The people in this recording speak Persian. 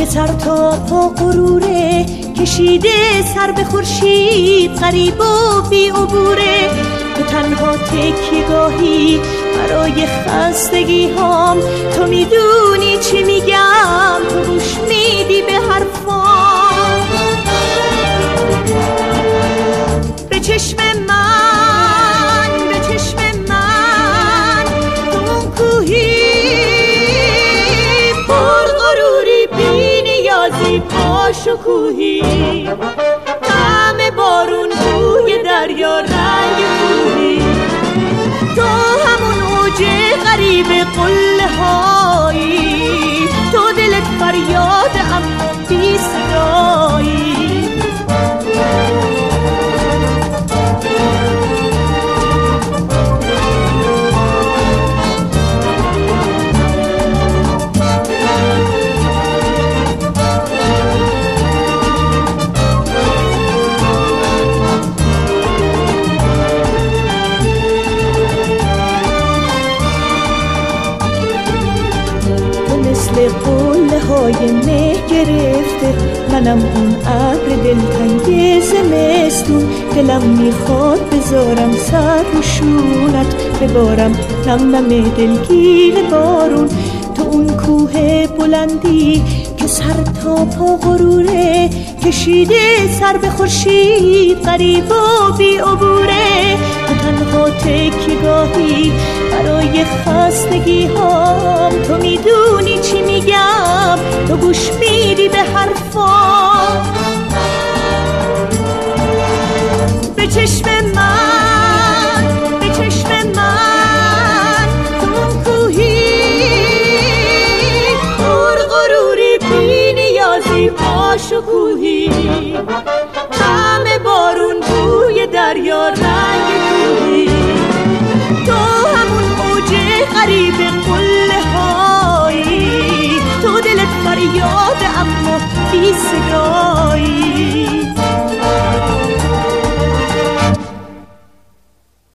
که سر تا پا غروره، کشیده سر به خورشید غریب و بی عبوره. تو تنها تکیه‌گاهی برای خستگی هام، تو میدونی چی میگم، تو گوش میدی به حرفام. به چشم من، به چشم من، تو اون کوهی پر غروری، بی نیازی، با شکوهی، طعم بارون، بوی دریا، رنگ کوهی. تو همون اوج غریب قله هایی، تو دلت فریاد اما بی صدایی. قله های مه گرفته، منم اون ابر دلتنگ زمستون. دلم میخواد بذارم سر رو شونت، ببارم نم نم دلگیر بارون. تو اون کوه بلندی که سر تا پا غروره، کشیده سر به خورشید غریب و بی عبوره. تو تنها تکیه‌گاهی برای خستگی هام، تو میدونی چی میگم، تو گوش میدی به حرفام. به چشم من، به چشم من، تو اون کوهی پر غروری، بی نیازی، با شکوهی، طعم بارون، بوی دریا، رنگ کوهی. تو همون اوج غریب قله